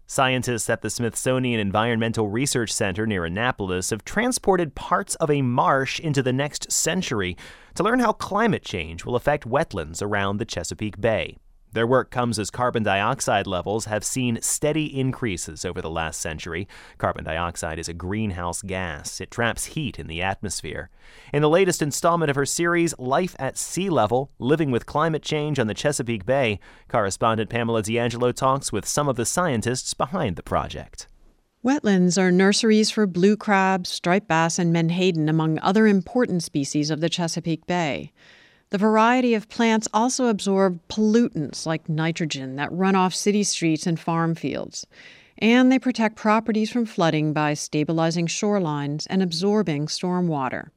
Scientists at the Smithsonian Environmental Research Center near Annapolis have transported parts of a marsh into the next century to learn how climate change will affect wetlands around the Chesapeake Bay. Their work comes as carbon dioxide levels have seen steady increases over the last century. Carbon dioxide is a greenhouse gas. It traps heat in the atmosphere. In the latest installment of her series, Life at Sea Level, Living with Climate Change on the Chesapeake Bay, correspondent Pamela D'Angelo talks with some of the scientists behind the project. Wetlands are nurseries for blue crabs, striped bass, and menhaden, among other important species of the Chesapeake Bay. The variety of plants also absorb pollutants like nitrogen that run off city streets and farm fields. And they protect properties from flooding by stabilizing shorelines and absorbing stormwater.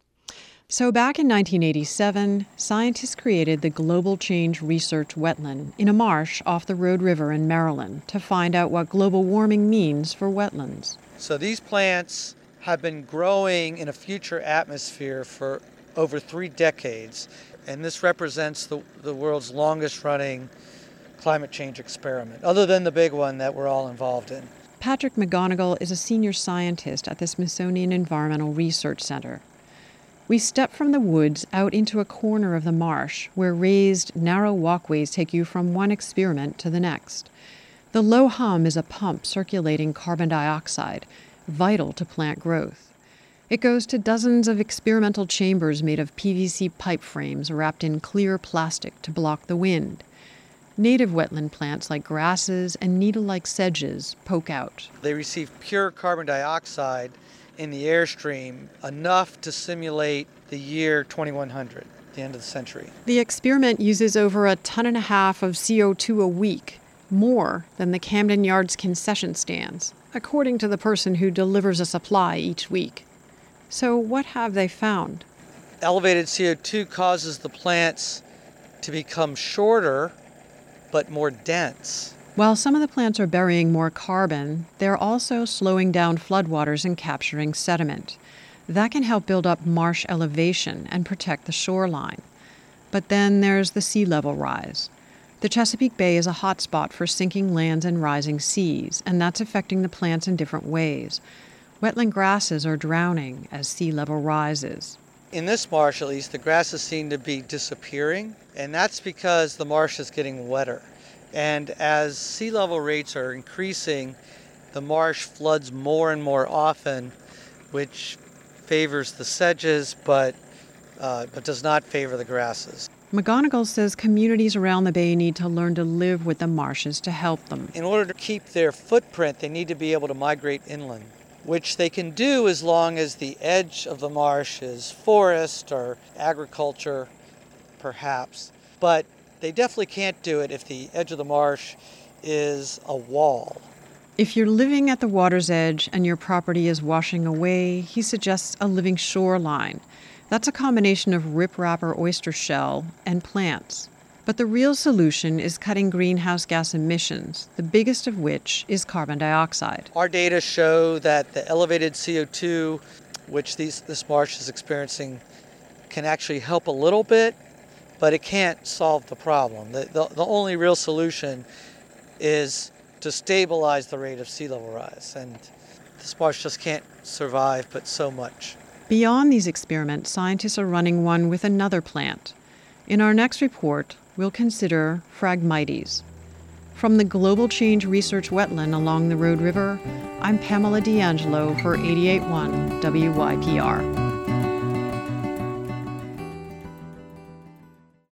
So back in 1987, scientists created the Global Change Research Wetland in a marsh off the Road River in Maryland to find out what global warming means for wetlands. So these plants have been growing in a future atmosphere for over 3 decades. And this represents the world's longest-running climate change experiment, other than the big one that we're all involved in. Patrick McGonigal is a senior scientist at the Smithsonian Environmental Research Center. We step from the woods out into a corner of the marsh where raised, narrow walkways take you from one experiment to the next. The low hum is a pump circulating carbon dioxide, vital to plant growth. It goes to dozens of experimental chambers made of PVC pipe frames wrapped in clear plastic to block the wind. Native wetland plants like grasses and needle-like sedges poke out. They receive pure carbon dioxide in the airstream, enough to simulate the year 2100, the end of the century. The experiment uses over 1.5 tons of CO2 a week, more than the Camden Yards concession stands, according to the person who delivers a supply each week. So what have they found? Elevated CO2 causes the plants to become shorter, but more dense. While some of the plants are burying more carbon, they're also slowing down floodwaters and capturing sediment. That can help build up marsh elevation and protect the shoreline. But then there's the sea level rise. The Chesapeake Bay is a hot spot for sinking lands and rising seas, and that's affecting the plants in different ways. Wetland grasses are drowning as sea level rises. In this marsh, at least, the grasses seem to be disappearing, and that's because the marsh is getting wetter. And as sea level rates are increasing, the marsh floods more and more often, which favors the sedges, but does not favor the grasses. McGonigal says communities around the bay need to learn to live with the marshes to help them. In order to keep their footprint, they need to be able to migrate inland, which they can do as long as the edge of the marsh is forest or agriculture, perhaps. But they definitely can't do it if the edge of the marsh is a wall. If you're living at the water's edge and your property is washing away, he suggests a living shoreline. That's a combination of riprap or oyster shell and plants. But the real solution is cutting greenhouse gas emissions, the biggest of which is carbon dioxide. Our data show that the elevated CO2, which this marsh is experiencing, can actually help a little bit, but it can't solve the problem. The only real solution is to stabilize the rate of sea level rise, and this marsh just can't survive but so much. Beyond these experiments, scientists are running one with another plant. In our next report, we'll consider Phragmites. From the Global Change Research Wetland along the Road River, I'm Pamela D'Angelo for 88.1 WYPR.